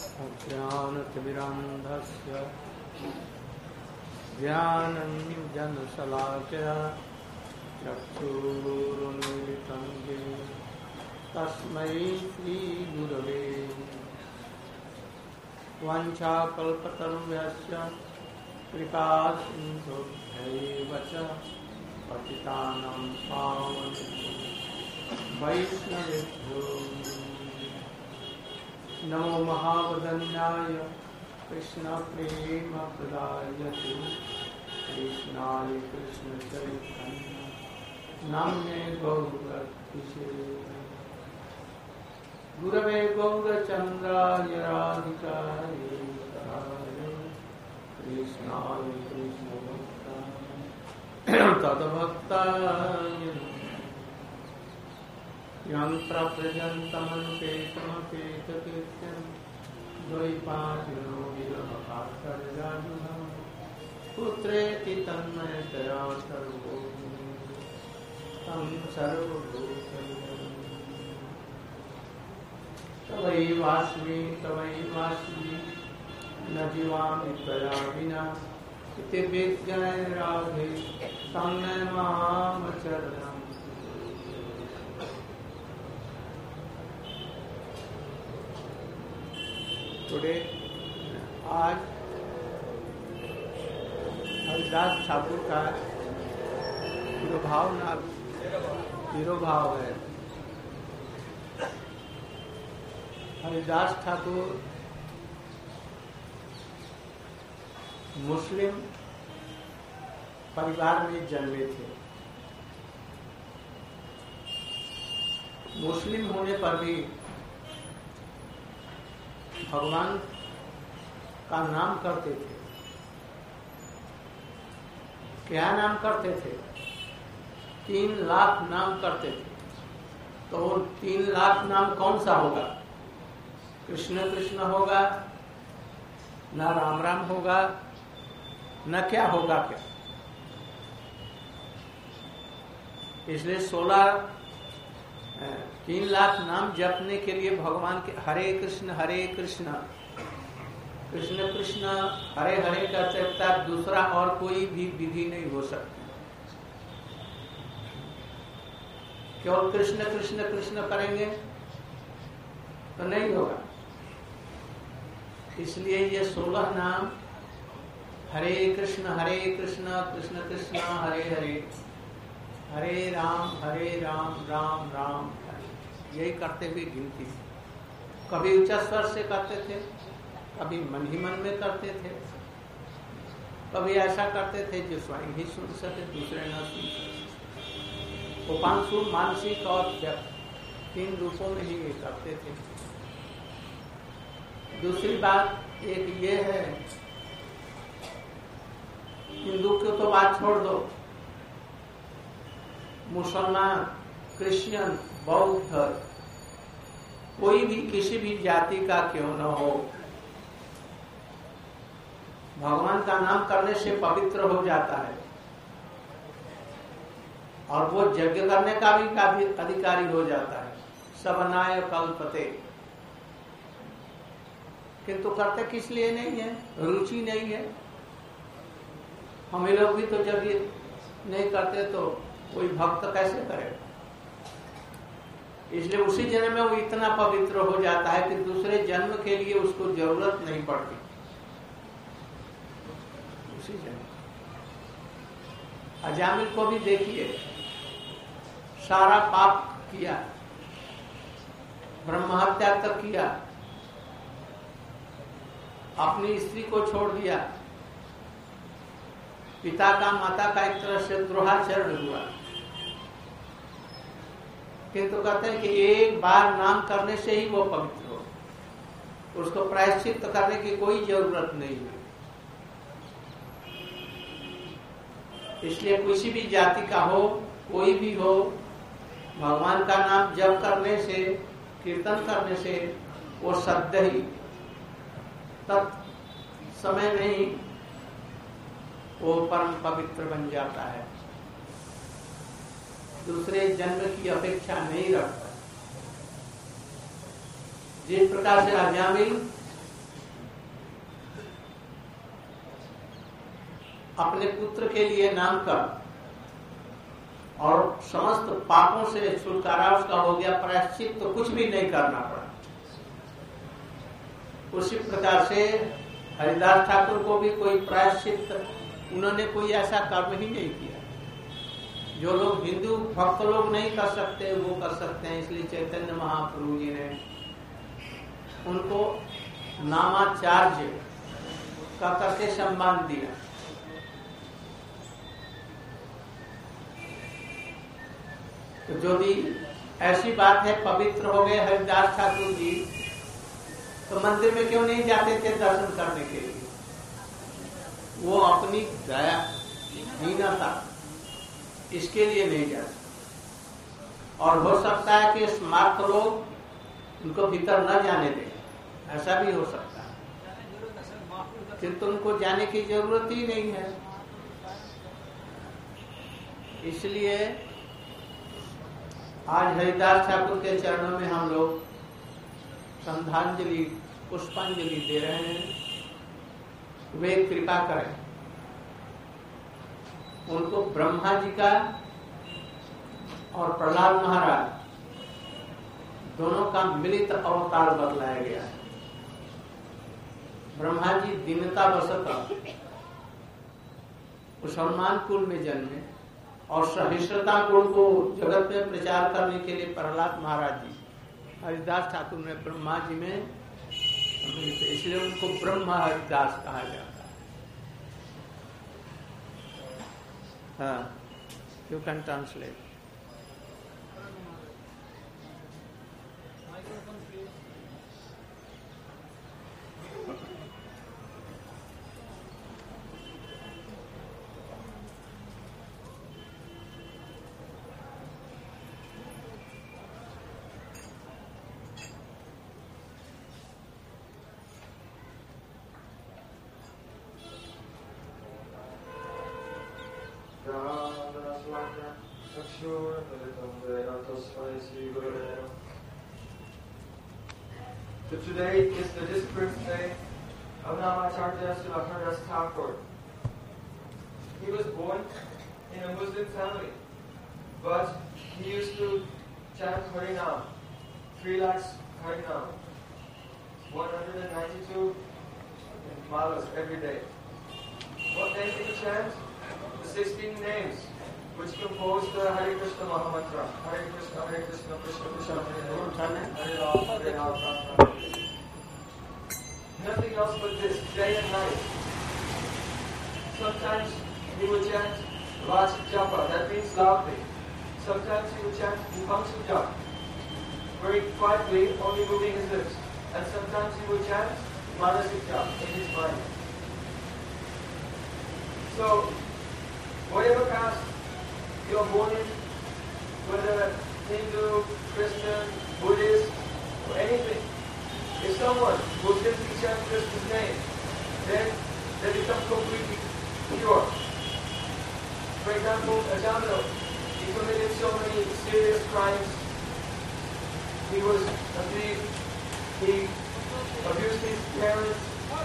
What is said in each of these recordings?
अज्ञानतिमिरान्धस्य ज्ञानाञ्जनशलाकया चक्षुरुन्मीलितं येन तस्मै श्रीगुरवे वाञ्छाकल्पतरुभ्यश्च कृपासिन्धुभ्यैव च पतितानां पावनेभ्यो वैष्णवेभ्यो नमो महावदन्याय कृष्णप्रेमप्रदायते कृष्णाय कृष्णचैतन्य नाम्ने गौरभक्तिसे गुरवे गौरचन्द्राय राधिकाय कृष्णाय कृष्णभक्ताय तद्भक्ताय यन्त्रप्रजन्तमनुपेतमपेतकृत्यं द्वैपायनो विरहकातर्याजुः पुत्रेति तन्मयतया सर्वो तं सर्वभूतं तवैवास्मि न जीवामि त्वया विना इति विज्ञानराधे तं नमामचरणम्। टुडे आज हरिदास ठाकुर का तिरोभाव है। हरिदास ठाकुर मुस्लिम परिवार में जन्मे थे। मुस्लिम होने पर भी भगवान का नाम करते थे। क्या नाम करते थे? 3 लाख नाम करते थे। तो 3 लाख नाम कौन सा होगा? कृष्ण कृष्ण होगा, न राम राम होगा, न क्या होगा क्या? इसलिए 3 लाख नाम जपने के लिए भगवान के हरे कृष्ण कृष्ण कृष्ण हरे हरे का चलता दूसरा और कोई भी विधि नहीं हो सकती। केवल कृष्ण कृष्ण कृष्ण करेंगे तो नहीं होगा। इसलिए ये 16 नाम हरे कृष्ण कृष्ण कृष्ण हरे हरे, हरे राम राम राम यही करते हुए गिनती। कभी उच्च स्वर से करते थे, कभी मन ही मन में करते थे, कभी ऐसा करते थे जो स्वयं ही सुन सके, दूसरे न सुन सके। उपांशु, मानसिक और 3 रूपों में ही ये करते थे। दूसरी बात एक ये है, हिंदू को तो बात छोड़ दो, मुसलमान, क्रिश्चियन, बौद्ध, कोई भी किसी भी जाति का क्यों न हो, भगवान का नाम करने से पवित्र हो जाता है और वो यज्ञ करने का भी अधिकारी हो जाता है। सबनाय कल्पते। किंतु करते किस लिए नहीं है? रुचि नहीं है। हम लोग भी तो जब ये नहीं करते तो कोई भक्त कैसे करेगा? इसलिए उसी जन्म में वो इतना पवित्र हो जाता है कि दूसरे जन्म के लिए उसको जरूरत नहीं पड़ती। उसी जन्म अजामिल को भी देखिए, सारा पाप किया, ब्रह्म हत्या तक किया, अपनी स्त्री को छोड़ दिया, पिता का माता का एक तरह से द्रोहाचरण हुआ। किंतु कहते हैं कि एक बार नाम करने से ही वो पवित्र हो, उसको प्रायश्चित करने की कोई जरूरत नहीं है। इसलिए किसी भी जाति का हो, कोई भी हो, भगवान का नाम जप करने से, कीर्तन करने से वो सद्य ही तत्समय में ही वो परम पवित्र बन जाता है, दूसरे जन्म की अपेक्षा नहीं रखता। जिस प्रकार से अजामिल अपने पुत्र के लिए नाम कर और समस्त पापों से छुटकारा उसका हो गया, प्रायश्चित तो कुछ भी नहीं करना पड़ा। उसी प्रकार से हरिदास ठाकुर को भी कोई प्रायश्चित, उन्होंने कोई ऐसा कर्म ही नहीं किया। जो लोग हिंदू भक्त लोग नहीं कर सकते वो कर सकते हैं, इसलिए चैतन्य महाप्रभु जी ने उनको नामाचार्य का करके सम्मान दिया। तो जो भी ऐसी बात है, पवित्र हो गए हरिदास ठाकुर जी, तो मंदिर में क्यों नहीं जाते थे दर्शन करने के लिए? वो अपनी दया हीनता इसके लिए नहीं जाते। और हो सकता है कि स्मार्ट लोग उनको भीतर न जाने दें, ऐसा भी हो सकता है, किंतु उनको जाने की जरूरत ही नहीं है। इसलिए आज हरिदास ठाकुर के चरणों में हम लोग श्रद्धांजलि, पुष्पांजलि दे रहे हैं। वे कृपा करें, उनको ब्रह्मा जी का और प्रहलाद महाराज दोनों का मिलित अवतार बतलाया गया है। ब्रह्मा जी दीनता वशतः मुसलमान कुल में जन्मे और सहिष्णुता गुण को जगत में प्रचार करने के लिए प्रहलाद महाराज जी हरिदास ठाकुर ने ब्रह्मा जी में, इसलिए उनको ब्रह्मा हरिदास कहा जाता है। हाँ, you can translate. So today is the disappearance day of Namacharya Srila Haridas Thakur. He was born in a Muslim family, but he used to chant Harinam, 3 lakhs Harinam, 192 malas every day. What name did he chant? The 16 names which compose the Hare Krishna Mahamantra. Hare Krishna, Krishna Krishna, Hare Hare Ram, Hare Ram, Ram Ram. Nothing else but this, day and night. Sometimes he would chant Raj Japa, that means loudly. Sometimes he would chant Upamsu Japa, very quietly, only moving his lips. And sometimes he would chant Manasik Japa in his mind. So, whatever caste you are born in, whether Hindu, Christian, Buddhist, or anything, if someone will simply chant Krishna's name, then they become completely pure. For example, Ajamila, he committed so many serious crimes. He was a thief, he abused his parents,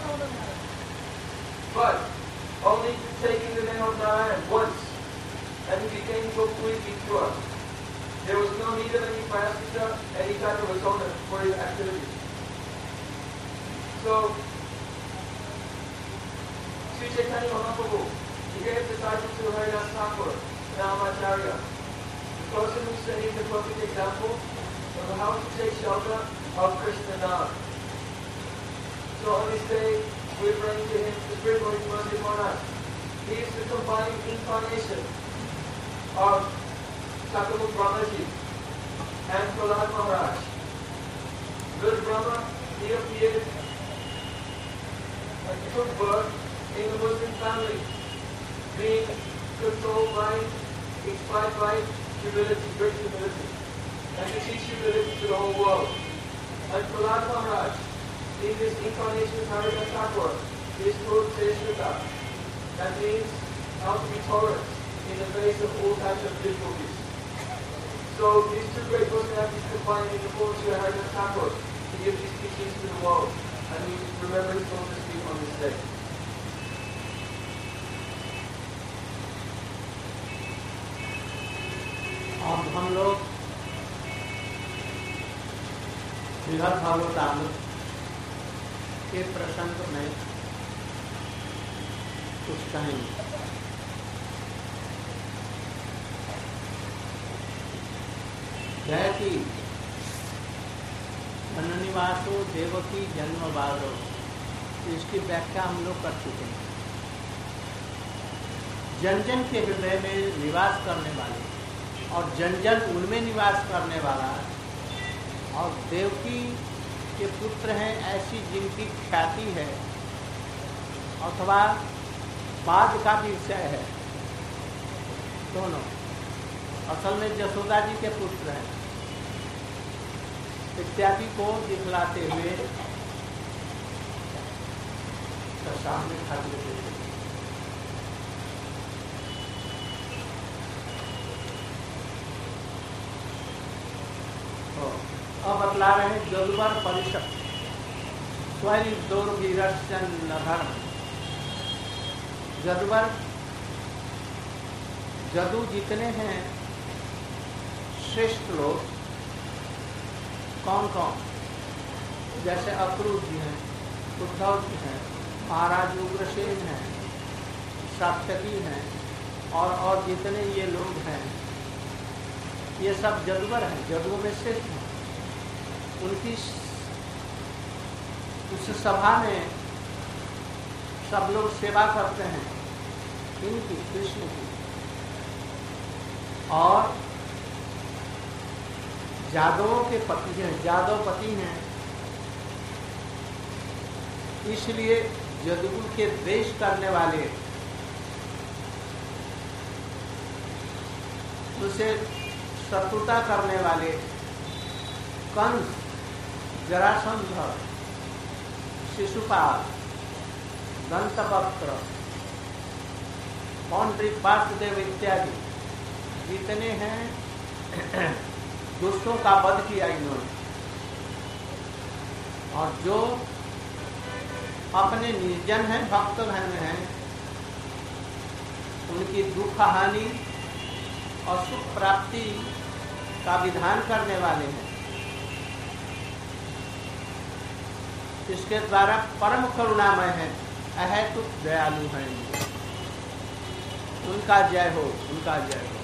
but only taking the name of Narayan once, and he became completely pure. There was no need of any prayasita, any type of atonement for his activities. So, Sri Chaitanya Mahaprabhu, he gave disciples to Haridas Thakur, Namacharya, the person who set the perfect example of how to take shelter of Krishna Nam. So on this day, we bring to him the spiritual mercy Maharaj. He is the combined incarnation of Sakamuk Brahmaji and Prahlad Maharaj. Lord Brahma, he appeared and took birth in the Muslim family, being controlled by, inspired by humility, great humility, and to teach humility to the whole world. And Prahlad Maharaj, in this incarnation of Haridas Thakur, is called Seshuta. That means how to be tolerant in the face of all types of difficulties. So these two great personalities combined in the form of Haridas Thakur to give these teachings to the world. And we remember his own to speak on this day. अब हम लोग बृहद भागवतामृत के प्रसंग में कुछ कहेंगे। जयति वननिवासो देवकी जन्म बारो, इसकी व्याख्या हम लोग कर चुके हैं। जन जन के हृदय में निवास करने वाले और जन जन उनमें निवास करने वाला और देवकी के पुत्र हैं ऐसी जिनकी ख्याति है अथवा बाद का भी विषय है, दोनों असल में जसोदा जी के पुत्र हैं इत्यादि को दिखलाते हुए सामने खड़े हुए। अब बतला रहे हैं जदुवर परिषद स्वयं दुर्गिरसन धर्म। जदुवर जदू जितने हैं श्रेष्ठ लोग कौन कौन, जैसे अक्रूर जी हैं, उद्धव जी हैं, महाराज उग्रसेन हैं, सात्यकी हैं और जितने ये लोग हैं ये सब जदुवर हैं, जदुओं में श्रेष्ठ हैं। उनकी उस सभा में सब लोग सेवा करते हैं इनकी, कृष्ण की। और जादवों के पति हैं, जादवपति हैं, इसलिए जदुगुल के द्वेष करने वाले उसे शत्रुता करने वाले कंस, जरासंध, शिशुपाल, दंतवक्त्र, पौंड्रिक, वासुदेव इत्यादि जितने हैं दुष्टों का वध किया इन्होंने। और जो अपने निर्जन हैं, भक्त धन हैं, उनकी दुख हानि और सुख प्राप्ति का विधान करने वाले हैं। इसके द्वारा परम करुणामय है, अहेतुक दयालु हैं। उनका जय हो, उनका जय हो।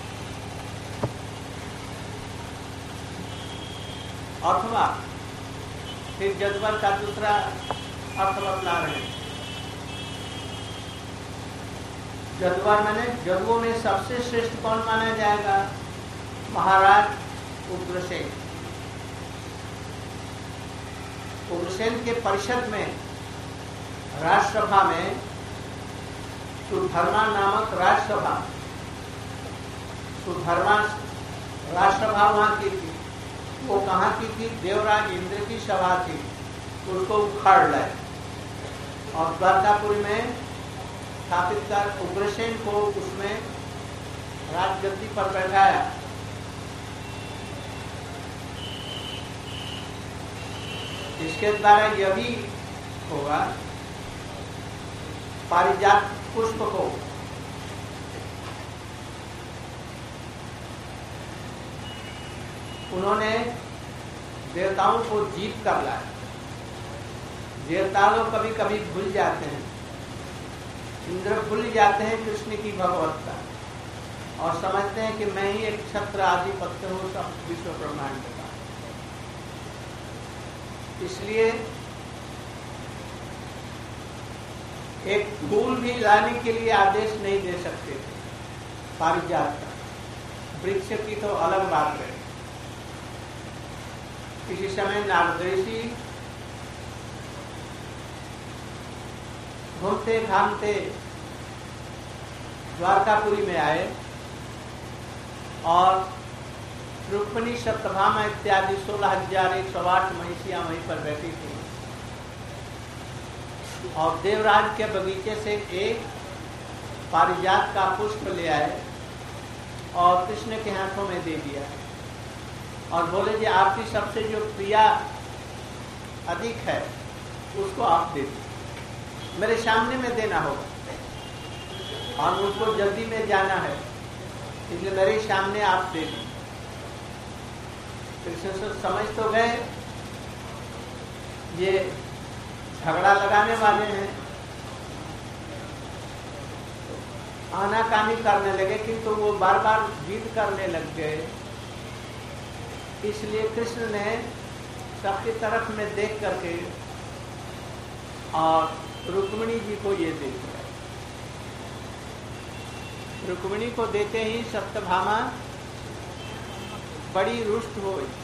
अथवा फिर जदुवर का दूसरा अर्थ बतला रहे हैं। जदुवर माने जदुओं में सबसे श्रेष्ठ कौन माना जाएगा? महाराज उग्रसेन। उग्रसेन के परिषद में, राजसभा में सुधर्मा नामक राजसभा, सुधर्मा राजसभा वहां की थी। वो कहाँ की थी? देवराज इंद्र की सभा थी, उसको उखाड़ लाए और द्वारकापुरी में स्थापित कर उग्रसेन को उसमें राजगद्दी पर बैठाया। इसके द्वारा यह भी होगा, पारिजात पुष्प को उन्होंने देवताओं को जीत कर लाया। देवता लोग कभी कभी भूल जाते हैं, इंद्र भूल जाते हैं कृष्ण की भगवत्ता और समझते हैं कि मैं ही एक क्षत्र आधिपत्य हूँ सब विश्व ब्रह्मांड का। इसलिए एक फूल भी लाने के लिए आदेश नहीं दे सकते थे पारिजात का। वृक्ष की तो अलग बात है। किसी समय नारद ऋषि घूमते घामते द्वारकापुरी में आए और रुक्मिणी सत्यभामा इत्यादि 16,108 महिषियां वहीं पर बैठी थी। और देवराज के बगीचे से एक पारिजात का पुष्प ले आए और कृष्ण के हाथों में दे दिया और बोले जी आपकी सबसे जो प्रिया अधिक है उसको आप दे दीजिए, मेरे सामने में देना होगा और मुझको जल्दी में जाना है, इसलिए मेरे सामने आप दे दीजिए। कृष्ण समझ तो गए ये झगड़ा लगाने वाले हैं, आनाकानी करने लगे, किंतु वो बार बार जिद करने लग गए। इसलिए कृष्ण ने सबकी तरफ में देख करके और रुक्मिणी जी को ये देख रहे। रुक्मिणी को देते ही सत्यभामा बड़ी रुष्ट हो गई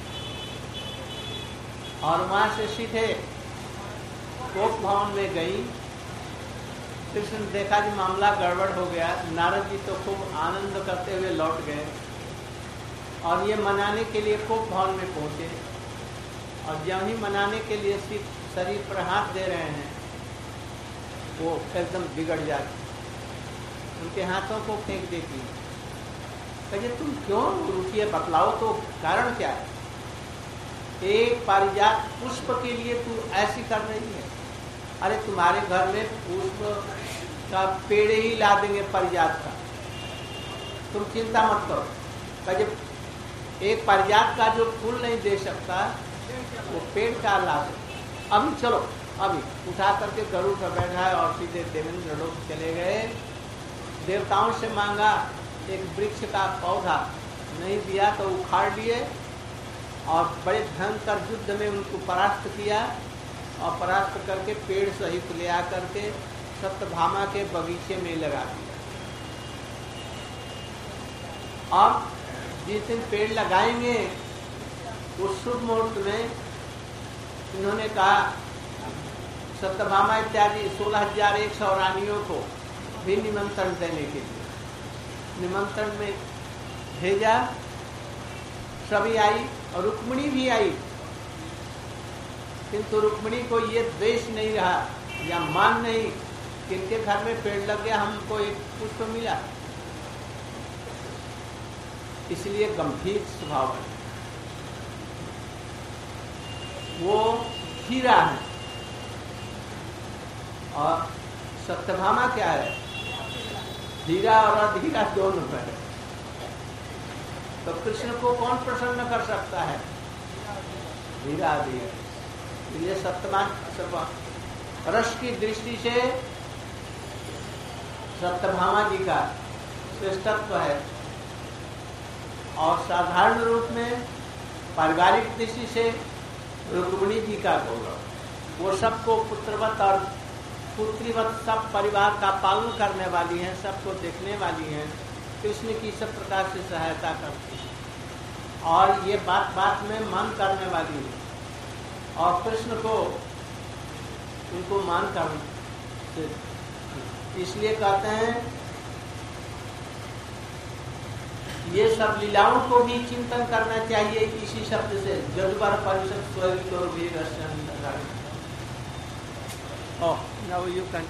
और वहां से सीधे कोप भवन में गई। कृष्ण ने देखा कि मामला गड़बड़ हो गया। नारद जी तो खूब आनंद करते हुए लौट गए और ये मनाने के लिए कोप भवन में पहुंचे। और जब ही मनाने के लिए शरीर पर हाथ दे रहे हैं, वो एकदम बिगड़ जाती, उनके हाथों को फेंक देती। कहिए तुम क्यों रुकिए, बतलाओ तो कारण क्या है? एक पारिजात पुष्प के लिए तू ऐसी कर रही है? अरे तुम्हारे घर में पुष्प का पेड़ ही ला देंगे पारिजात का, तुम चिंता मत करो। कहिए एक पारिजात का जो फूल नहीं दे सकता वो पेड़ का ला सकता। अभी चलो, अभी उठा करके गरुड़ पर बैठाए और सीधे देवेंद्र लोग चले गए। देवताओं से मांगा, एक वृक्ष का पौधा नहीं दिया तो उखाड़ लिए और बड़े भयंकर युद्ध में उनको परास्त किया और परास्त करके पेड़ सहित ले आ करके सत्यभामा के बगीचे में लगा दिया। अब जिस दिन पेड़ लगाएंगे उस शुभ मुहूर्त में इन्होंने कहा सत्यभामा इत्यादि 16,100 रानियों को भी निमंत्रण देने के लिए निमंत्रण में भेजा। सभी आई और रुक्मिणी भी आई, किंतु रुक्मिणी को ये द्वेष नहीं रहा या मान नहीं कि इनके घर में पेड़ लग गया, हमको एक पुष्प मिला, इसलिए गंभीर स्वभाव है। वो हीरा है और सत्यभामा क्या है? हीरा और अधीरा दोनों है। तो कृष्ण को कौन प्रसन्न कर सकता है? हीरा अधीरा। ये सत्यभामा रस की दृष्टि से सत्यभामा जी का श्रेष्ठत्व है और साधारण रूप में पारिवारिक दृष्टि से रुक्मिणी जी का गौरव। वो सबको पुत्रवत और पुत्रीवत सब परिवार का पालन करने वाली हैं, सबको देखने वाली हैं, कृष्ण की सब प्रकार से सहायता करती है और ये बात बात में मान करने वाली है और कृष्ण को उनको मान कर इसलिए कहते हैं ये सब लीलाओं को भी चिंतन करना चाहिए। इसी शब्द से जदुबर परिषद स्वर्ग और भी रसन। Oh, now you can.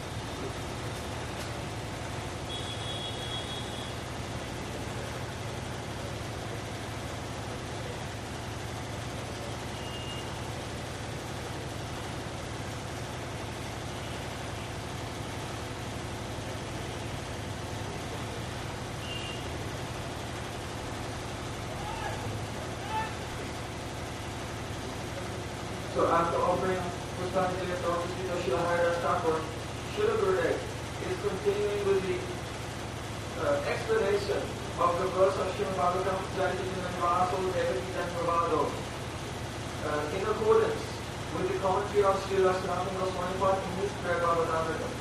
So after offering Pushpanjali to Srila Haridas Thakur, Srila Gurudev is continuing with the explanation of the verse of Srimad Bhagavatam Jayati Devaki Janmavado in accordance with the commentary of Srila Sanatana Goswami in his prayer Bhagavatamrita.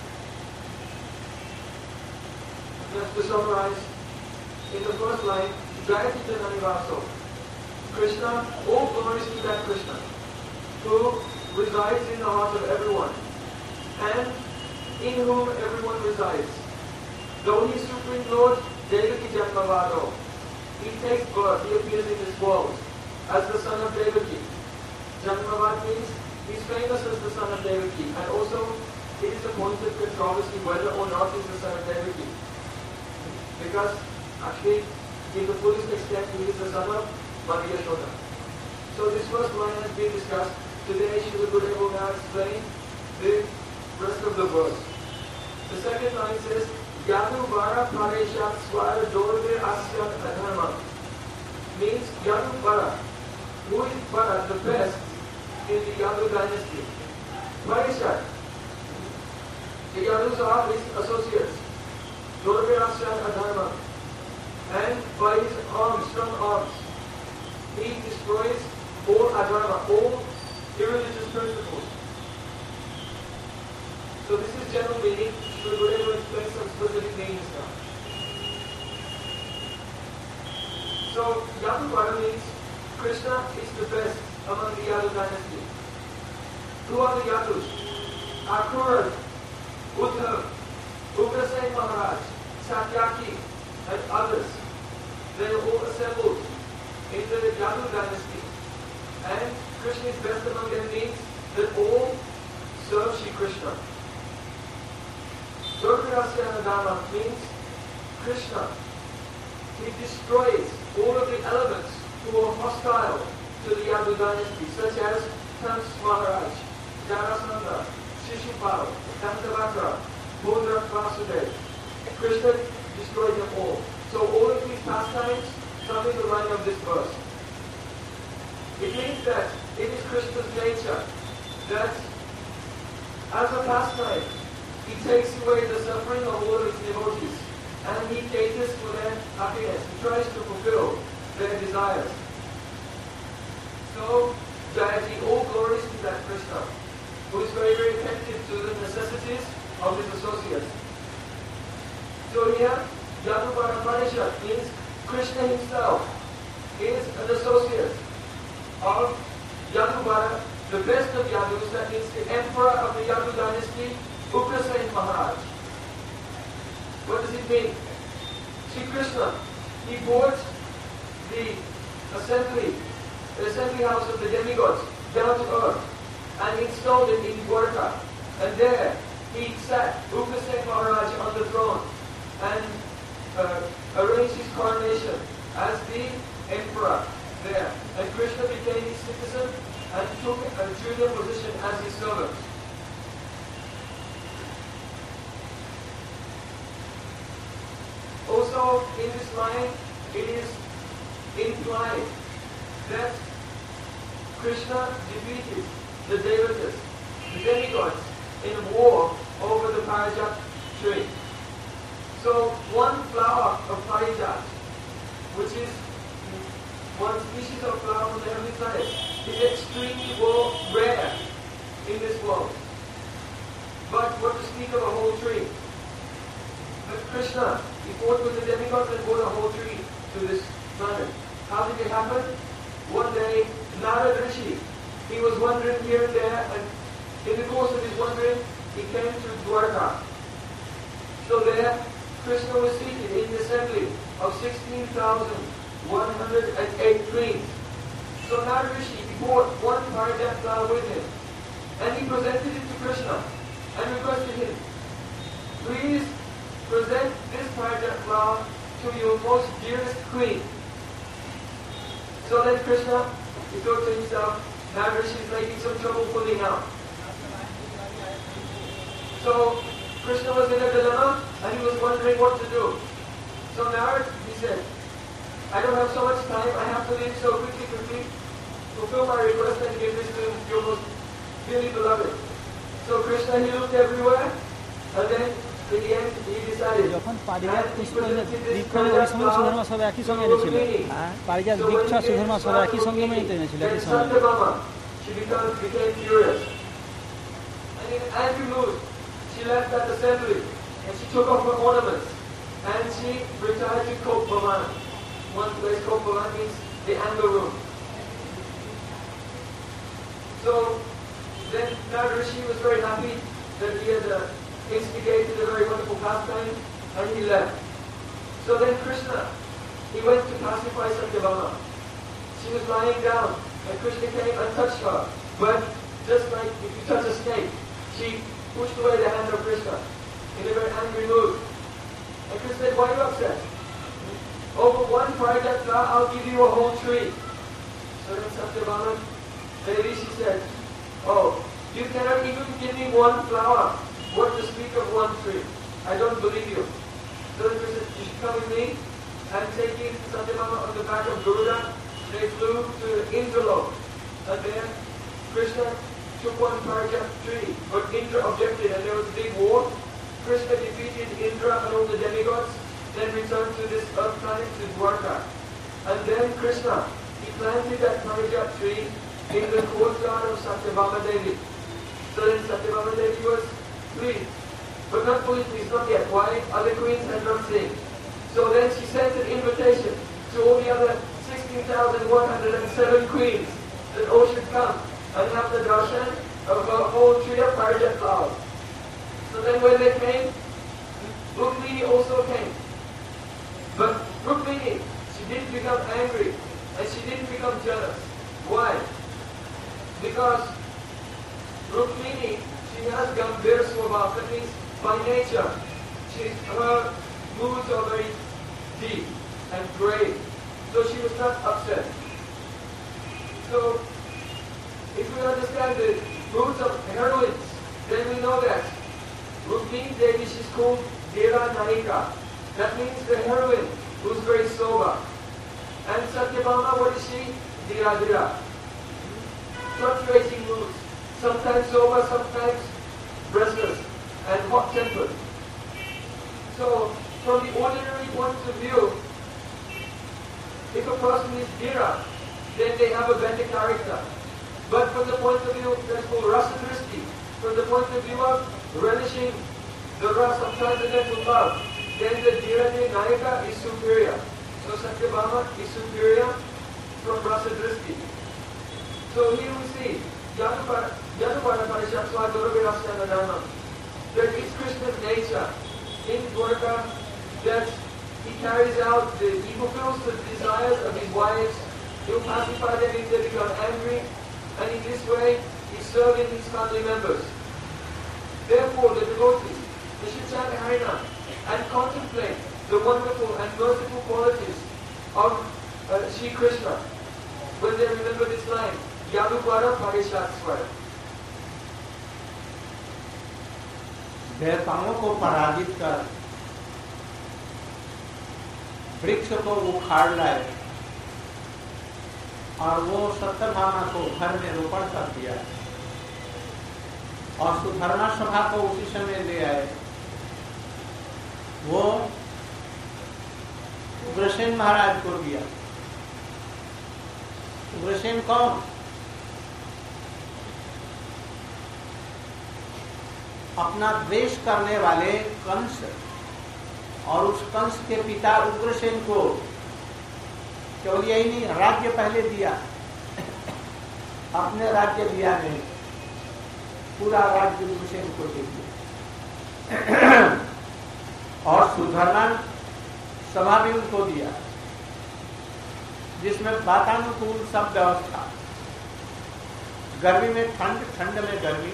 Just to summarize, in the first line, Jayati Janmavado, Krishna, all glories to that Krishna who resides in the heart of everyone and in whom everyone resides. Though he is Supreme Lord, Devaki Janmavado, he takes birth, he appears in this world as the son of Devaki. Janmavad means he is famous as the son of Devaki, and also it is a point of controversy whether or not he is the son of Devaki. Because actually, in the fullest extent, he is the son of Maria Yashoda. So this first line has been discussed. Today, Srila Gurudev will now explain the rest of the verse. The second line says, Yadu Vara Pareshat Swara Dorve Asyan Adharma. Means Yadu Vara. who is the best in the Yadu dynasty? Parishad. The Yadus are his associates. Dhruvirashya and Adharma. And by his arms, strong arms, he destroys all adharma, all irreligious principles. So this is general meaning. Sri Gurudev will explain some specific meanings now. So Yaduvara means Krishna is the best among the Yadu dynasty. Who are the Yadus? Akrura, Uddhav, Ugrasen Maharaj, Satyaki, and others. They are all assembled in the Yadu dynasty. And Krishna is best among them means that all serve Shri Krishna. Dhruvirashya Dharma means Krishna. He destroys all of the elements who are hostile to the Yadu dynasty, such as Kans Maharaj, Jarasandha, Shishupal, Dantavakra, Mudra Vasudeva. Krishna destroyed them all. So all of these pastimes come in the line of this verse. It means that it is Krishna's nature that as a pastime, he takes away the suffering of all of his devotees and he caters for their happiness. He tries to fulfill their desires. So, Jayaji, all glories to that Krishna, who is very, very attentive to the necessities of his associates. So here, Yaduvara Parishad means Krishna himself is an associate of Yaduvara, the best of Yadus, that means the emperor of the Yadu dynasty, Ugrasen Maharaj. What does it mean? Sri Krishna, he brought the assembly house of the demigods down to earth and installed it in Dwarka. And there he sat Ugrasen Maharaj on the throne and arranged his coronation as the emperor there. And Krishna became his citizen and took a junior position as his servant. Also, in this line, it is implied that Krishna defeated the Devatas, the demigods, in a war over the Parijat tree. So, one flower of Parijat, which is one species of flower from the heavenly planet, is extremely rare in this world. But what to speak of a whole tree? But Krishna, he fought with the demigods and brought a whole tree to this planet. How did it happen? One day, Narad Rishi, he was wandering here and there, and in the course of his wandering, he came to Dwarka. So there, Krishna was seated in the assembly of 16,108 queens. So Narad Rishi, he brought one Parijat flower with him, and he presented it to Krishna and requested him, please present this Parijat flower to your most dearest queen. So then Krishna, he thought to himself, Narad Rishi is making some trouble for me now. So Krishna was in a dilemma and he was wondering what to do. So Narad, he said, I don't have so much time, I have to leave so quickly, fulfill my request and give this to your most dearly beloved. So Krishna, he looked everywhere and then in the end he decided. যখন পারিজাত কৃষ্ণ দীক্ষা ওই সময় সুধর্মা সব একই সঙ্গে এনেছিল পারিজাত দীক্ষা সুধর্মা সব একই সঙ্গে এনেছিল একই সঙ্গে She became furious. And in angry mood, she left that assembly and she took off her ornaments and she retired to Kop Bhavan. One place Kop Bhavan means the anger room. So then Narad Rishi was very happy that he had instigated a very wonderful pastime and he left. So then Krishna, he went to pacify Satyabhama. She was lying down and Krishna came and touched her. But just like if you touch a snake, she pushed away the hand of Krishna in a very angry mood. And Krishna said, why are you upset? Over one Parijat flower, I'll give you a whole tree. So then Satyabhama, maybe she said, oh, you cannot even give me one flower. What to speak of one tree? I don't believe you. So then Krishna said, you should come with me and take Satyabhama on the back of Garuda they flew to Indralok. And there Krishna took one Parijat tree, but Indra objected and there was a big war. Krishna defeated Indra and all the demigods, then returned to this earth planet, to Dwarka. And then Krishna, he planted that Parijat tree in the courtyard of Satyabhama Devi. So then Satyabhama Devi was pleased, but not fully pleased, not yet. Why? Other queens had not seen. So then she sent an invitation to all the other 16,107 queens that all should come and have the darshan of a whole tree of Parijat flowers. So then when they came, Rukmini also came. But Rukmini, she didn't become angry and she didn't become jealous. Why? Because Rukmini, she has Gambhir Swabhav, that means by nature, her moods are very deep and grave. So she was not upset. So, if we understand the moods of heroines, then we know that Rukmini Devi, she's called Dera Naika. That means the heroine who's very sober. And Satyabhama, what is she? Dira Dira. Fluctuating moods. Sometimes sober, sometimes restless and hot-tempered. So, from the ordinary point of view, if a person is Dira, then they have a better character. But from the point of view, that's called Rasa Drishti, from the point of view of relishing the rasa of transcendental love, then the Dira Nayaka is superior. So Satyabhama is superior from Rasa Drishti. So here we see, Yadupara Parishat Swadurabhirasyanadana, that it's Krishna's nature in Dwarka that he carries out, he fulfills the desires of his wives, he'll pacify them if they become angry, and in this way he's serving his family members. Therefore the devotees, they should chant Harina and contemplate the wonderful and merciful qualities of Sri Krishna when they remember this line, Yadupara Parishat Swara. देवताओं को पराजित कर वृक्ष को उखाड़ लाए और वो सत्यभामा को घर में रोपण कर दिया और सुधर्मा सभा को उसी समय ले आए। वो उग्रसेन महाराज को दिया। उग्रसेन कौन? अपना द्वेष करने वाले कंस, और उस कंस के पिता उग्रसेन को केवल यही नहीं, राज्य पहले दिया, अपने राज्य दिया नहीं, पूरा राज्य उग्रसेन को दे दिया और सुधर्मा सभा भी उनको दिया जिसमें वातानुकूल सब व्यवस्था, गर्मी में ठंड, ठंड में गर्मी,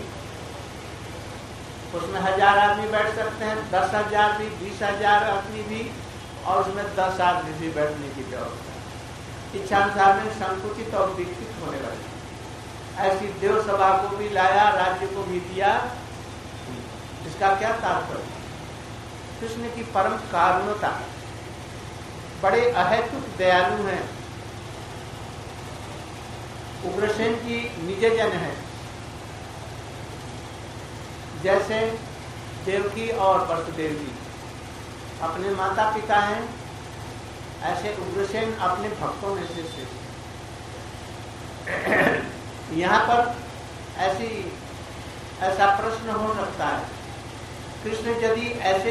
उसमें 1000 आदमी बैठ सकते हैं, 10,000 भी, 20,000 आदमी भी, और उसमें 10 आदमी भी बैठने की व्यवस्था, इच्छानुसार में संकुचित और विकसित होने वाली ऐसी देव सभा को भी लाया, राज्य को भी दिया। इसका क्या तात्पर्य? कृष्ण की परम कारुणता, बड़े अहेतुक दयालु हैं। उग्रसेन की निजजन है, जैसे देवकी और वसुदेव जी अपने माता पिता हैं, ऐसे उग्रसेन अपने भक्तों में से श्रेष्ठ। यहाँ पर ऐसा प्रश्न हो सकता है, कृष्ण यदि ऐसे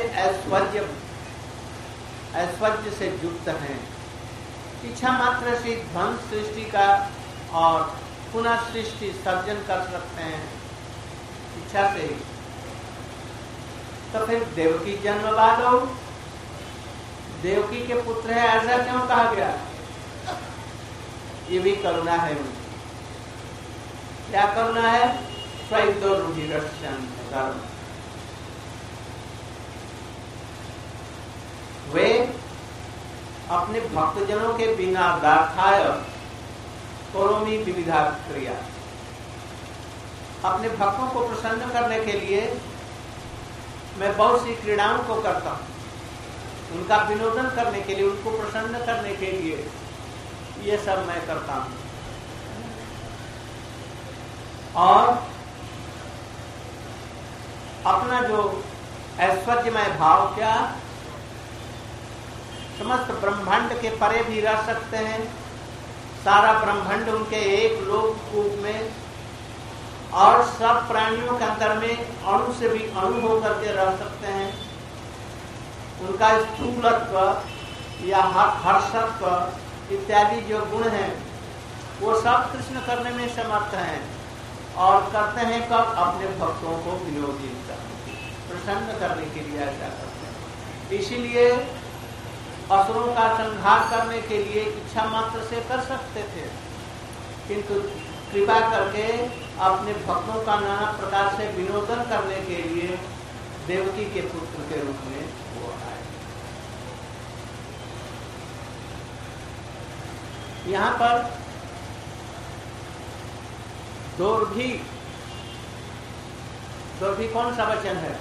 ऐश्वर्य से युक्त हैं, इच्छा मात्र से ध्वंस सृष्टि का और पुनः सृष्टि सर्जन कर सकते हैं इच्छा से ही, तो फिर देवकी जन्म बाद हो, देवकी के पुत्र है ऐसा क्यों कहा गया? ये भी करुणा है उनकी। क्या करुणा है? स्वयं रुधिरस्यं धर्म। वे अपने भक्तजनों के बिना दार्थाय करोमि विविधा क्रिया, अपने भक्तों को प्रसन्न करने के लिए मैं बहुत सी क्रीड़ाओं को करता हूँ, उनका विनोदन करने के लिए, उनको प्रसन्न करने के लिए ये सब मैं करता हूं। और अपना जो ऐश्वर्यमय भाव, क्या समस्त ब्रह्मांड के परे भी रह सकते हैं, सारा ब्रह्मांड उनके एक लोक में, और सब प्राणियों के अंदर में अणु से भी अणु होकर के रह सकते हैं। उनका स्थूलत्व या हर्षत्व इत्यादि जो गुण हैं वो सब कृष्ण करने में समर्थ हैं, और करते हैं कब? अपने भक्तों को विनोदित करने, प्रसन्न करने के लिए ऐसा करते हैं। इसीलिए असुरों का संहार करने के लिए इच्छा मात्र से कर सकते थे, किंतु कृपा करके अपने भक्तों का नाना प्रकार से विनोदन करने के लिए देवकी के पुत्र के रूप में वो आए। यहाँ पर दोर्भी कौन सा वचन है?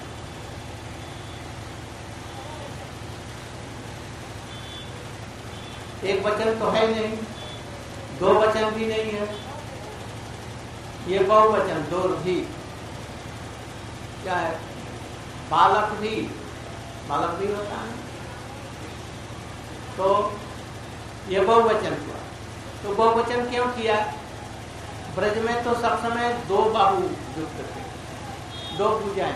एक वचन तो है नहीं, दो वचन भी नहीं है, ये बहुवचन दोर्भी। क्या है? बालक भी होता है, तो ये बहुवचन हुआ। तो बहुवचन क्यों किया? ब्रज में तो सब समय दो बाहु युक्त थे, दो भुजाएं,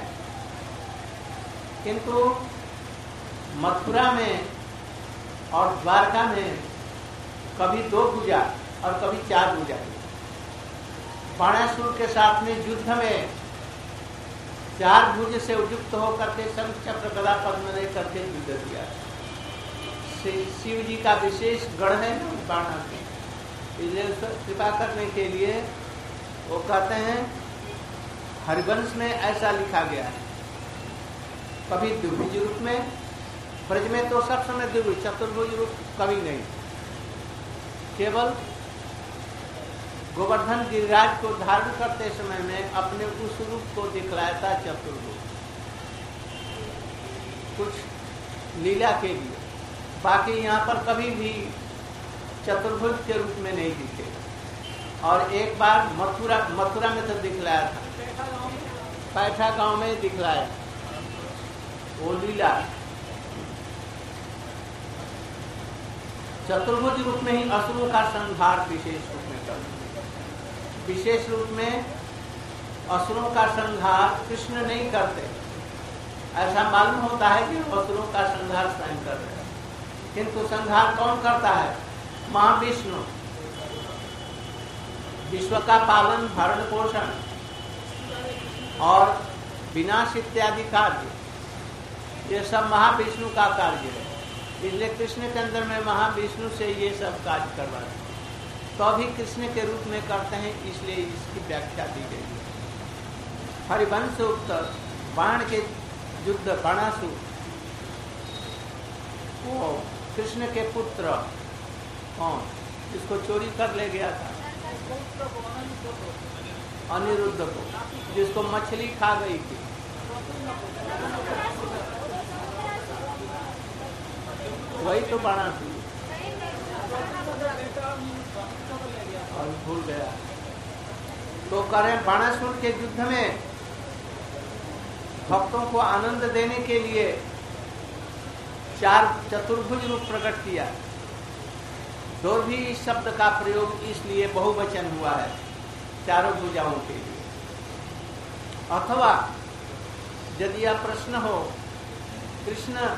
किंतु मथुरा में और द्वारका में कभी दो भुजा और कभी चार भुजा। बाणासुर के साथ में युद्ध में चार भुज से युक्त होकर के शंख चक्र गदा पद्म लेकर के युद्ध किया। शिव जी का विशेष गण है ना बाणा के, इसलिए कृपा करने के लिए वो कहते हैं, हरिवंश में ऐसा लिखा गया है, कभी द्विभुज रूप में, ब्रज में तो सब समय द्विभुज, चतुर्भुज रूप कभी नहीं, केवल गोवर्धन गिरिराज को धारण करते समय में अपने उस रूप को दिखलाया था चतुर्भुज, कुछ लीला के लिए। बाकी यहाँ पर कभी भी चतुर्भुज के रूप में नहीं दिखे। और एक बार मथुरा में तो दिखलाया था, पैठा गांव में दिखलाया वो लीला। चतुर्भुज रूप में ही असुरों का संहार विशेष रूप में कर, विशेष रूप में असुरों का संहार कृष्ण नहीं करते। ऐसा मालूम होता है कि असुरों का संहार स्वयं कर रहे हैं, किंतु संहार कौन करता है? महाविष्णु। विश्व का पालन, भरण पोषण और विनाश इत्यादि कार्य, ये सब महाविष्णु का कार्य है। इसलिए कृष्ण के अंदर में महाविष्णु से ये सब कार्य करवाते हैं, तो अभी कृष्ण के रूप में करते हैं, इसलिए इसकी व्याख्या दी गई है। हरिवंश उत्तर बाण के युद्ध, बाणासुर वो कृष्ण के पुत्र कौन, जिसको चोरी कर ले गया था? अनिरुद्ध को, जिसको मछली खा गई थी। वही तो बाणासुर, और भूल गया। तो करें बाणासुर के युद्ध में भक्तों को आनंद देने के लिए चार चतुर्भुज रूप प्रकट किया। दोर्भी शब्द का प्रयोग इसलिए बहुवचन हुआ है, चारों भुजाओं के लिए। अथवा यदि यह प्रश्न हो, कृष्ण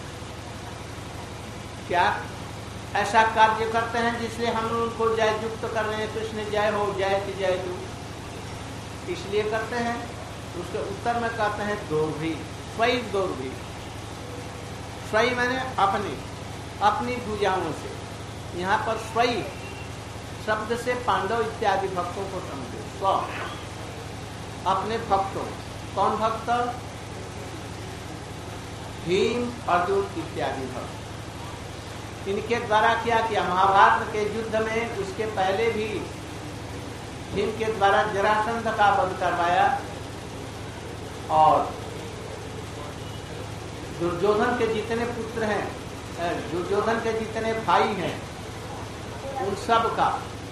क्या ऐसा कार्य करते हैं जिसलिए हम उनको जय युक्त कर रहे हैं, कृष्ण जय हो, जय की जय तू, इसलिए करते हैं? उसके उत्तर में कहते हैं दोर्भी, स्वयं दोर्भी। स्वयं मैंने अपनी भुजाओं से। यहाँ पर स्वयं शब्द से पांडव इत्यादि भक्तों को समझे। स्व अपने भक्तों, कौन भक्त? भीम, अर्जुन इत्यादि भक्त। इनके द्वारा क्या किया? महाभारत के युद्ध में उसके पहले भी भीम के द्वारा जरासंध का वध करवाया, और दुर्योधन के जितने पुत्र हैं, दुर्योधन के जितने भाई हैं, उन सब का,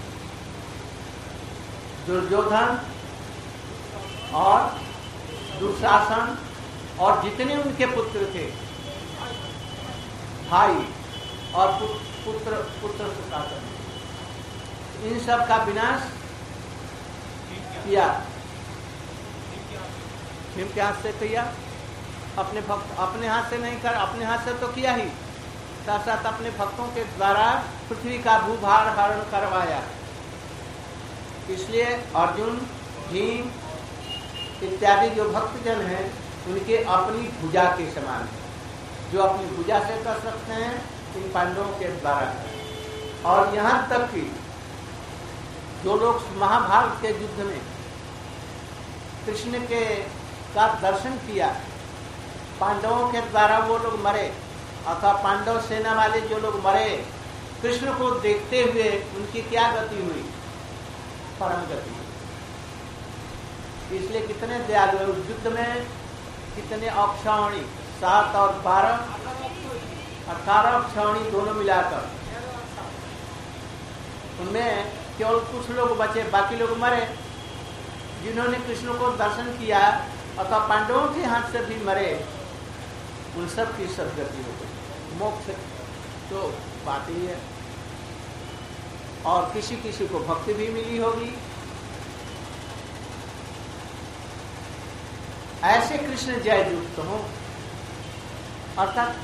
दुर्योधन और दुशासन और जितने उनके पुत्र थे, भाई और पुत्र सुशासन, इन सब का विनाश किया। भीम के हाथ से किया, अपने भक्त अपने हाथ से नहीं कर, अपने हाथ से तो किया ही, साथ साथ अपने भक्तों के द्वारा पृथ्वी का भूभार हरण करवाया। इसलिए अर्जुन, भीम इत्यादि जो भक्तजन हैं उनके अपनी भुजा के समान है, जो अपनी भुजा से कर सकते हैं इन पांडवों के द्वारा। और यहाँ तक कि जो लोग महाभारत के युद्ध में कृष्ण के का दर्शन किया, पांडवों के द्वारा वो लोग मरे, अथवा पांडव सेना वाले जो लोग मरे, कृष्ण को देखते हुए उनकी क्या गति हुई? परम गति। इसलिए कितने दयालु है उस युद्ध में, कितने अक्षौणी, 7 और 12, 18 अक्षौणी दोनों मिलाकर, उनमें केवल कुछ लोग बचे, बाकी लोग मरे। जिन्होंने कृष्ण को दर्शन किया अथवा पांडवों के हाथ से भी मरे, उन सब की सदगति हो गई। मोक्ष तो बात ही है। और किसी किसी को भक्ति भी मिली होगी। ऐसे कृष्ण जय युक्त हो, अर्थात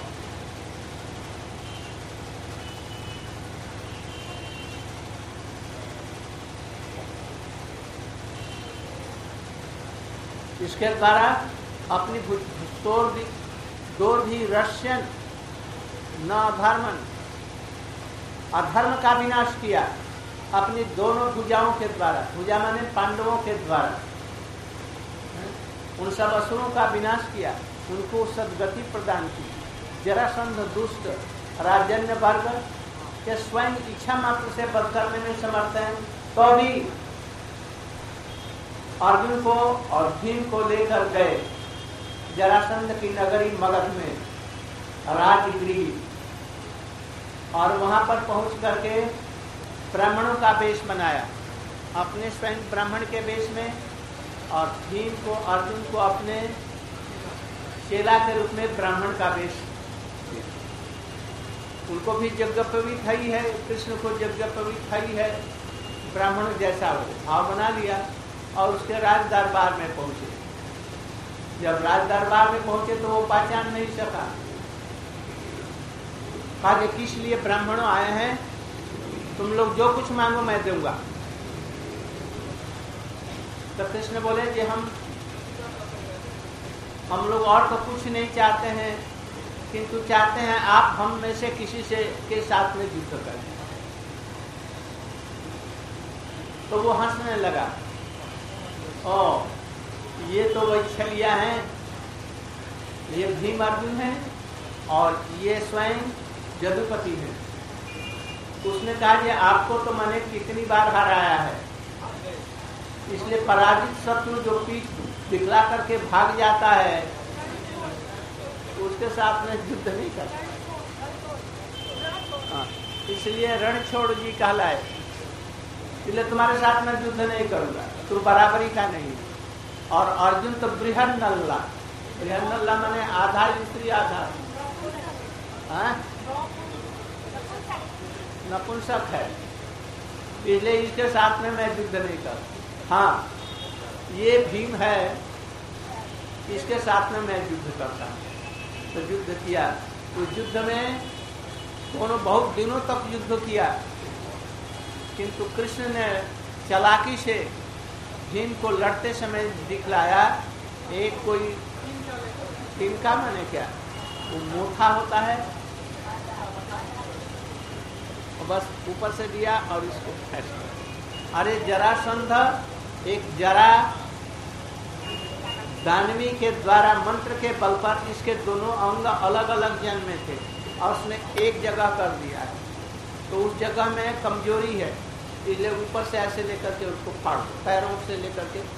इसके द्वारा अपनी दोर्भी रश्यन न अधर्मन, अधर्म का विनाश किया अपनी दोनों भुजाओं के द्वारा। भुजा माने पांडवों के द्वारा उन सब असुरों का विनाश किया, उनको सद्गति प्रदान की। जरासंध दुष्ट राजन्य वर्ग के स्वयं इच्छा मात्र से वध करने में समर्थ हैं, तो भी अर्जुन को और भीम को लेकर गए जरासंध की नगरी मगध में राजगृह, और वहां पर पहुंच करके ब्राह्मणों का वेश बनाया, अपने स्वयं ब्राह्मण के वेश में, और भीम को, अर्जुन को अपने चेला के रूप में ब्राह्मण का वेश दिया। उनको भी यज्ञोपवीत ही है, कृष्ण को यज्ञोपवीत ही है, ब्राह्मण जैसा हो भाव बना लिया। और उसके राज दरबार में पहुंचे। जब राज दरबार में पहुंचे तो वो पहचान नहीं सका। कहा कि किस लिए ब्राह्मणों आए हैं, तुम लोग जो कुछ मांगो मैं दूंगा। तो कृष्ण बोले कि हम लोग और तो कुछ नहीं चाहते हैं, किंतु चाहते हैं आप हम में से किसी से के साथ में युद्ध करें। तो वो हंसने लगा, ओ ये तो वही छलिया हैं, ये भीम अर्जुन है और ये स्वयं जदुपति है। उसने कहा कि आपको तो मैंने कितनी बार हराया है, इसलिए पराजित शत्रु जो पीठ दिखला करके भाग जाता है उसके साथ में युद्ध नहीं करता। इसलिए रण छोड़ जी कहलाए, इसलिए तुम्हारे साथ में युद्ध नहीं करूंगा, तू बराबरी का नहीं। और अर्जुन तो बृहद नल्ला, बृहद नल्ला माने आधा स्त्री आधा नपुंसक है, इसलिए इसके साथ में मैं युद्ध नहीं करता। हाँ ये भीम है, इसके साथ में मैं युद्ध करता हूँ। तो युद्ध किया, तो युद्ध में दोनों बहुत दिनों तक युद्ध किया, किंतु कृष्ण ने चालाकी से भीम को लड़ते समय दिखलाया। एक कोई तिनका माने क्या, वो मोथा होता है, बस ऊपर से दिया और इसको फैसला। अरे जरासंध एक जरा दानवी के द्वारा मंत्र के बल पर इसके दोनों अंग अलग अलग जन्मे थे और उसने एक जगह कर दिया है, तो उस जगह में कमजोरी है, इसलिए ऊपर से ऐसे लेकर के उसको फाड़ दो, पैरों से लेकर के।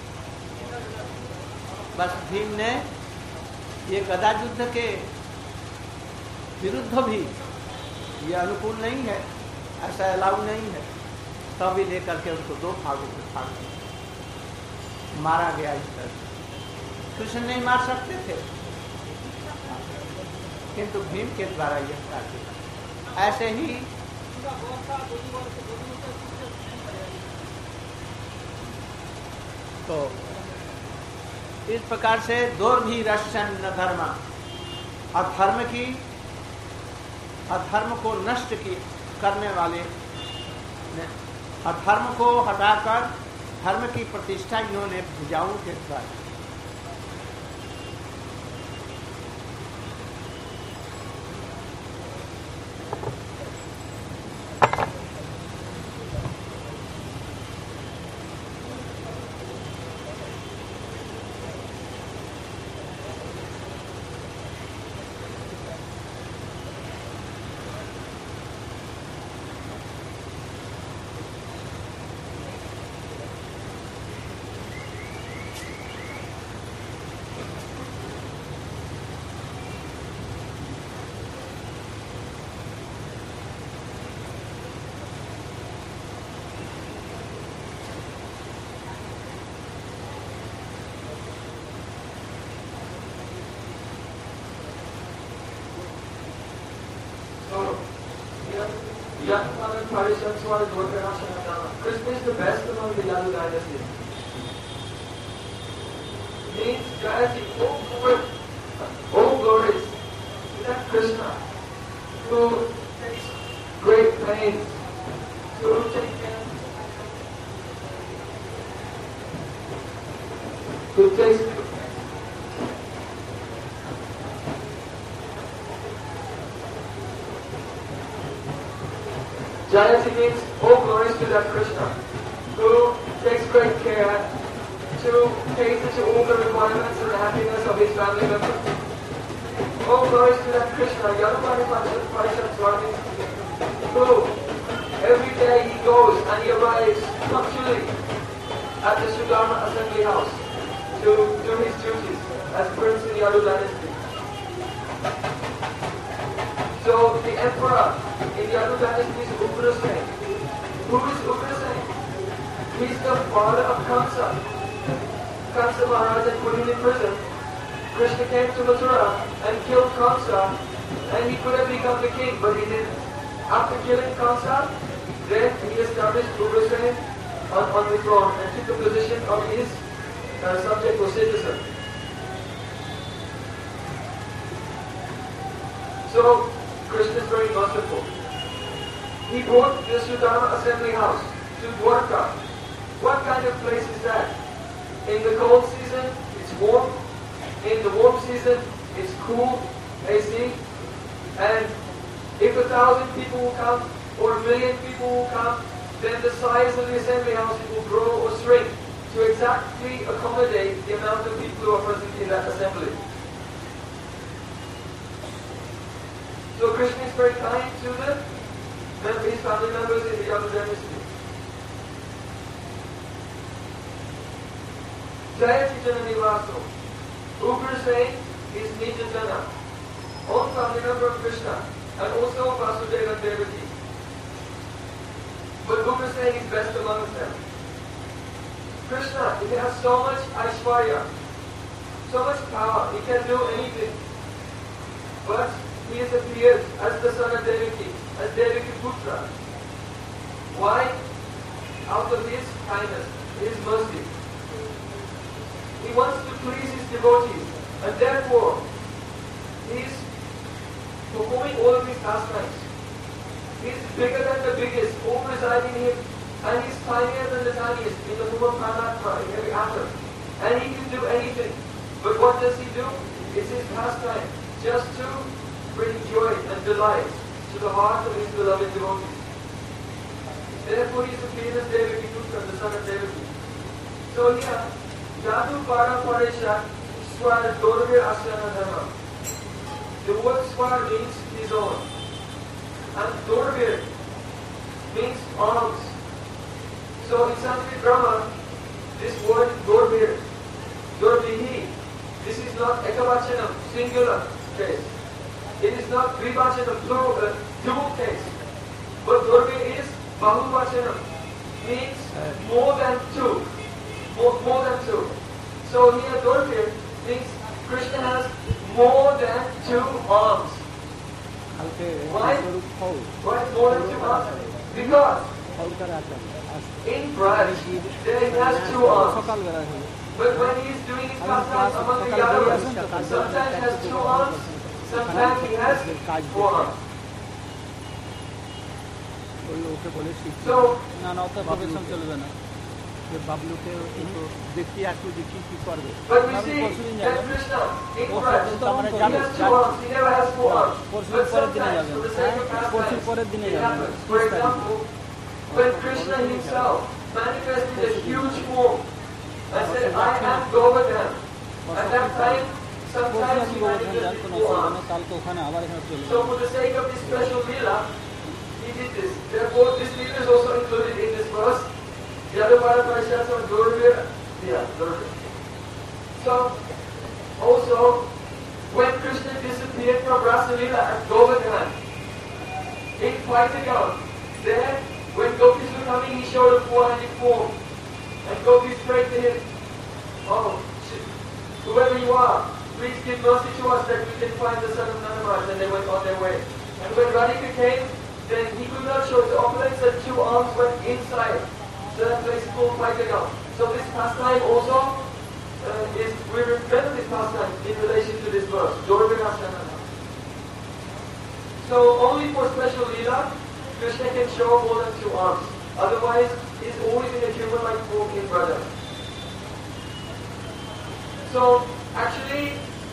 बस भीम ने ये गदा युद्ध के विरुद्ध भी ये अनुकूल नहीं है, ऐसा अलाउ नहीं है। तभी लेकर के उसको 2 भागों में फाड़ दिया, मारा गया इस तरह। कृष्ण नहीं मार सकते थे, किंतु भीम के द्वारा यह कार्य। ऐसे ही तो इस प्रकार से दुर्भिरश्यन धर्म, अधर्म को नष्ट करने वाले, अधर्म को हटाकर धर्म की प्रतिष्ठा इन्होंने भुजाओं के द्वारा। Krishna is the best among the Yadu dynasty. Means Jayati, all glories to that Krishna who takes great pains to take care, who takes Jayati means all glories to that Krishna who takes great care to cater to all the requirements and the happiness of his family members. All glories to that Krishna, Yadupani Parishad Swami, who every day he goes and he arrives punctually at the Sudharma assembly house to do his duties as prince in Yadu dynasty. So the emperor in the Yadu dynasty is Ugrasen. Who is Ugrasen? He's the father of Kamsa. Kamsa Maharaj had put him in prison. Krishna came to Mathura and killed Kamsa, and he could have become the king, but he didn't. After killing Kamsa, then he established Ugrasen on the throne and took the position of his subject or citizen. So Krishna is very merciful. He brought the Sudharma assembly house to Dwarka. What kind of place is that? In the cold season, it's warm. In the warm season, it's cool, AC. And if 1,000 people will come, or 1,000,000 people will come, then the size of the assembly house will grow or shrink to exactly accommodate the amount of people who are present in that assembly. So Krishna is very kind to his family members in the Yadu dynasty. Jayati Jana Nivaso. Ugrasen is Nijajana, own family member of Krishna, and also Vasudeva and Devaki. But Ugrasen is best amongst them. Krishna, he has so much Aishwarya, so much power, he can do anything. But he is appeared as the son of Devaki, as Devaki Putra. Why? Out of his kindness, his mercy. He wants to please his devotees, and therefore he is performing all of these pastimes. He is bigger than the biggest, all residing in him, and he is tinier than the tiniest in the form of Paramatma, in every atom. And he can do anything. But what does he do? It's his pastime, just to bring joy and delight to the heart of his beloved devotees. Therefore he is the famous Devaki Putra, the son of Devaki. So here, Yadu Paramparesha Swar Dorvir Asana Dharma. The word Swar means his own. And Dorvir means arms. So in Sanskrit grammar, this word Dorvir, Dorvihi, this is not Ekavachanam, singular case. It is not Dvivachanam, plural, dual case. But Durga is Bahuvachanam, means more than two. More than two. So here Durga means Krishna has more than two arms. Why? Why more than two arms? Because in Braj, there he has two arms. But when he is doing his pastime among the Yadavas, sometimes he has two arms, sometimes he has four arms. So, না না অত profession চলবে না যে বাবলুকে একটু দেখি একটু দেখি কি করবে but we see that Krishna in Braj, he has two arms, he never has four arms. But sometimes, for the sake of pastime, it happens. For example, when Krishna himself manifested a huge form and said, I am Govardhan, at that time, sometimes he manifested four arms. So for the sake of this special lila, he did this. Therefore, this lila is also included in this verse. Yadavara Parashat on Durga. So, also, when Krishna disappeared from Rasa Lila at Govardhan, in Paitagal, there, when gopis were coming, he showed a four-handed form. And gopis prayed to him, oh, whoever you are, please give mercy to us that we can find the son of Nanamaraj. And they went on their way. And when Radhika came, then he could not show. The opulence and two arms went inside. So that place is called Paitagal. So this pastime also we remember this pastime in relation to this verse. So only for special lila, Krishna can show more than two arms. Otherwise, he's always in a human-like form in Braja. So, actually,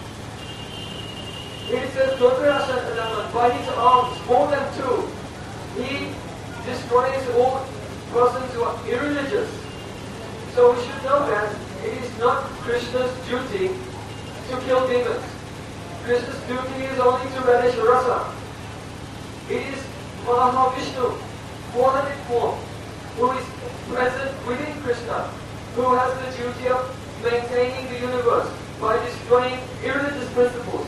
it says by his arms, more than two, he destroys all persons who are irreligious. So we should know that it is not Krishna's duty to kill demons. Krishna's duty is only to relish rasa. It is Mahavishnu, 400 form, who is present within Krishna, who has the duty of maintaining the universe by destroying irreligious principles.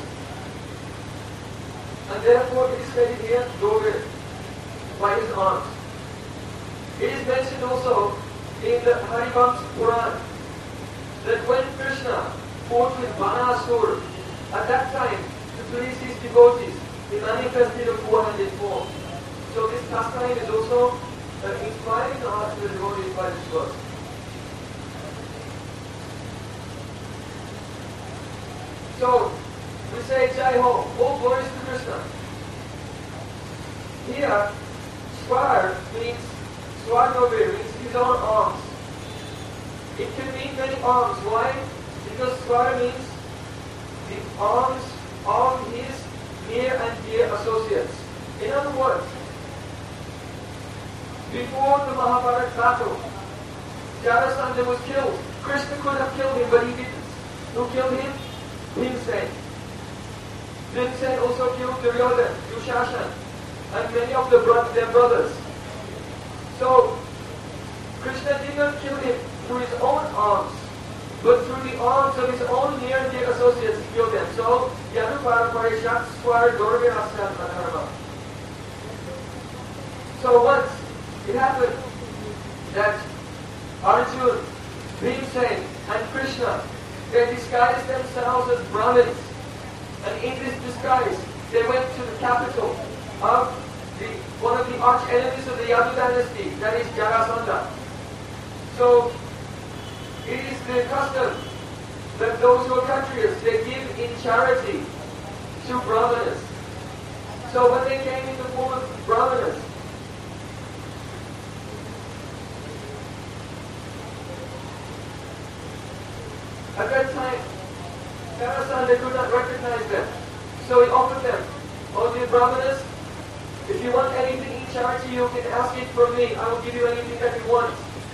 And therefore it is stated here, Durga, by his arms. It is mentioned also in the Harivamsa Puran that when Krishna fought with Banasur, at that time, to please his devotees, he manifested a four-handed form. So this pastime is also inspiring the hearts of the devotees by this verse. So, we say Jai Ho, all glories to Krishna. Here, Swar means, Swarnavir means his own arms. It can mean many arms. Why? Because Swar means the arms of his near and dear associates. In other words, before the Mahabharata battle, Jarasandha was killed. Krishna could have killed him, but he didn't. Who killed him? Bhimsen. Bhimsen also killed Duryodhana, Dushashan, and many of their brothers. So, Krishna did not kill him through his own arms, but through the arms of his own near and dear associates he killed them. So, Yadupara Parishat Swar Durga Asyan Pradharma. So once it happened that Arjuna, Bhimsen and Krishna, they disguised themselves as Brahmins. And in this disguise, they went to the capital of one of the arch enemies of the Yadu dynasty, that is Jarasandha. So, it is the custom that those who are Kshatriyas, they give in charity to Brahmanas. So when they came in the form of Brahmanas, at that time, Jarasandha could not recognize them. So he offered them, "Oh dear Brahmanas, if you want anything in charity, you can ask it from me. I will give you anything that you want." So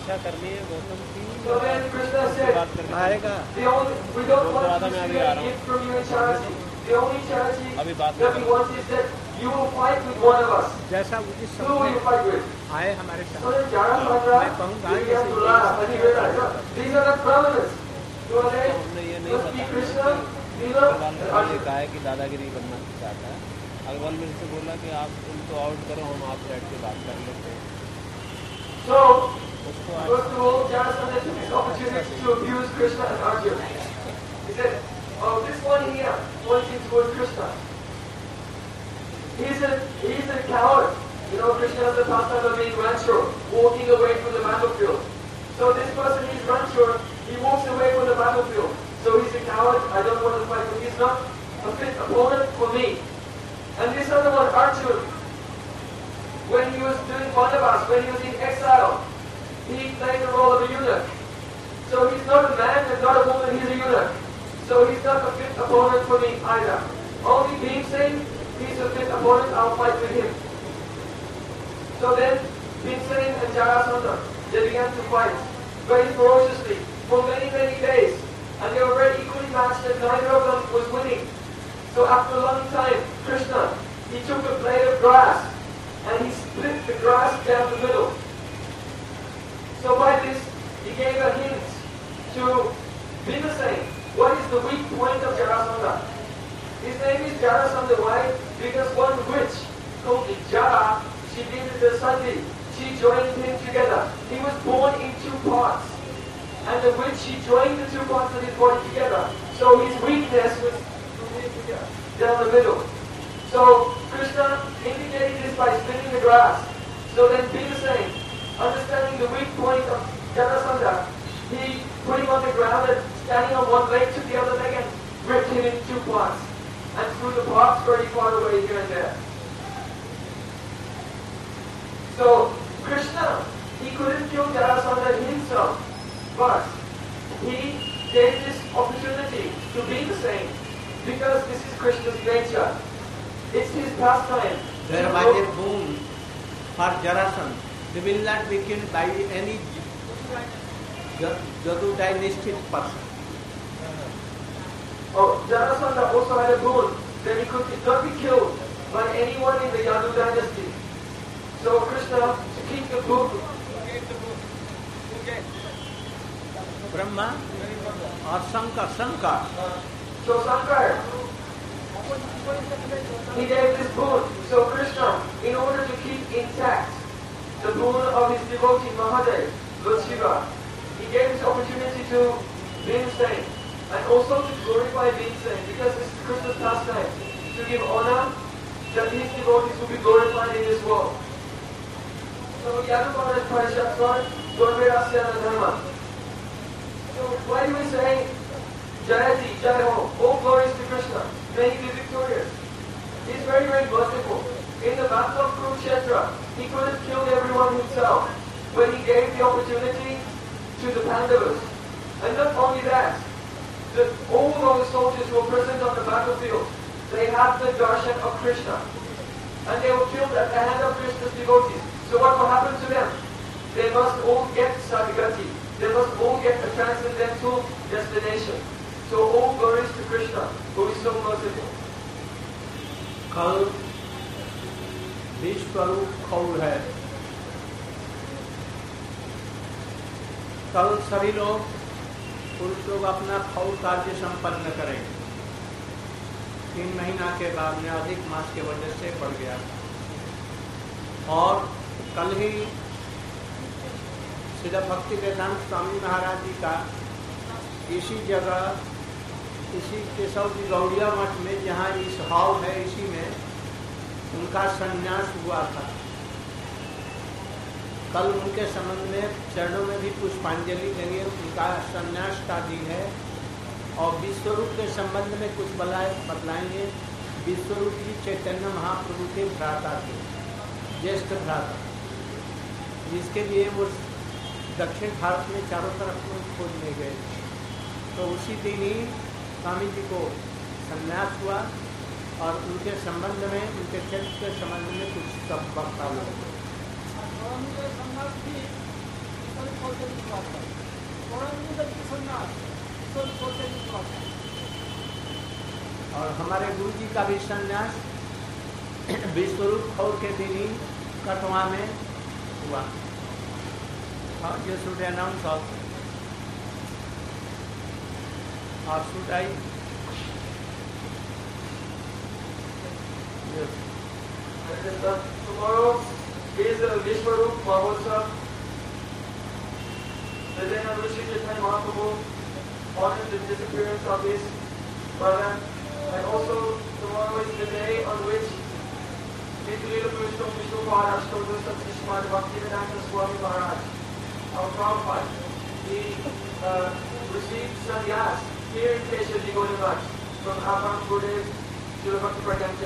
then Krishna said, we don't want to receive any gift from you in charity. The only charity that we want is that you will fight with one of us. Who will you fight with? So then Jarasandha, these are the Brahmanas. So they must be Krishna, Leela, and Arjuna. कहा है कि दादागिरी बनना चाहता है अकबर मेरे से बोला कि आप उनको आउट करो, हम आप बैठ के बात कर लेते हैं। So, उसको first of all, Jarasandha took this opportunity to abuse Krishna and Arjuna. He said, oh, this one here pointing towards Krishna. He's a coward. You know, Krishna has the pastime of being ranchor, walking away from the battlefield. So this person is ranchor, he walks away from the battlefield. So he's a coward, I don't want to fight, but he's not a fit opponent for me. And this other one, Arjuna, when he was doing Vanavas, when he was in exile, he played the role of a eunuch. So he's not a man and not a woman, he's a eunuch. So he's not a fit opponent for me either. Only Bhimsen, he's a fit opponent, I'll fight with him. So then, Bhimsen and Jarasandha, they began to fight very ferociously for many, many days. And they were very equally matched and neither of them was winning. So after a long time, Krishna, he took a blade of grass and he split the grass down the middle. So by this, he gave a hint to Bhimsen. What is the weak point of Jarasandha? His name is Jarasandha. Why? Because one witch called Jara, she did the Sati. She joined him together. He was born in two parts. And the witch, she joined the two parts of his body together. So his weakness was down the middle. So Krishna indicated this by spinning the grass. So then Bhimsen, understanding the weak point of Jarasandha, he put him on the ground and standing on one leg, took the other leg and ripped him in two parts. And threw the parts very far away here and there. So Krishna, he couldn't kill Jarasandha himself, but he gave this opportunity to Bhimsen because this is Krishna's nature. It's his pastime. There was a boon for Jarasandha. They will not be killed by any Jadu dynastic person. Oh, Jarasandha also had a boon that he could not be killed by anyone in the Yadu dynasty. So Krishna, to keep the book, Brahma or Shankar. So Shankar, he gave this boon. So Krishna, in order to keep intact the boon of his devotee Mahadev, Lord Shiva, he gave this opportunity to Bhimsen and also to glorify Bhimsen because this is Krishna's pastime, to give honor that his devotees will be glorified in this world. So Yadu Maharaj Parashat Swan, Dharmirasya Dharma. So why do we say Jayati, Jai Ho, all glories to Krishna, may he be victorious. He's very, very merciful. In the battle of Kurukshetra, he could have killed everyone himself when he gave the opportunity to the Pandavas. And not only that, all of the soldiers who were present on the battlefield, they had the darshan of Krishna. And they were killed at the hand of Krishna's devotees. So what will happen to them? They must all get Sadhgati. They must all get a transcendental destination. So all glories to Krishna, who is so merciful. कल विश्वरूप खौल है। कल सभी लोग पुरुष लोग अपना खौल कार्य संपन्न करेंगे। 3 महीना के बाद में अधिक मास के वजह से बढ़ गया और कल ही श्रील भक्ति वेदांत स्वामी महाराज जी का इसी जगह, इसी केशव जी गौड़िया मठ में जहाँ इस हॉल है, इसी में उनका संन्यास हुआ था। कल उनके संबंध में चरणों में भी पुष्पांजलि देंगे, उनका संन्यास का दिन है। और विश्वरूप के संबंध में कुछ बतलाएंगे। विश्वरूप जी चैतन्य महाप्रभु के भ्राता थे, ज्येष्ठ भ्राता, जिसके लिए वो दक्षिण भारत में चारों तरफ खोजने गए। तो उसी दिन ही स्वामी जी को संन्यास हुआ और उनके संबंध में, उनके चरित्र के संबंध में कुछ सब वक्ता हुए। और हमारे गुरु जी का भी संन्यास विश्वरूप खौल के दिन ही कटवा में हुआ। और ये शुड अनाउंस ऑल्सो और should I Yes. And tomorrow is Vishwarup Mahotsav. The day on which Chaitanya Mahaprabhu honored the disappearance of his brother. And also tomorrow is the day on which Nityalila Purushottam Vishnu Maharaj Ashtodasam Srimad Bhaktivedanta Swami Maharaj, our Prabhupada, he received sannyas here in Keshav Gaudiya Math from Avram Gurudev, Srila Bhakti Pragyam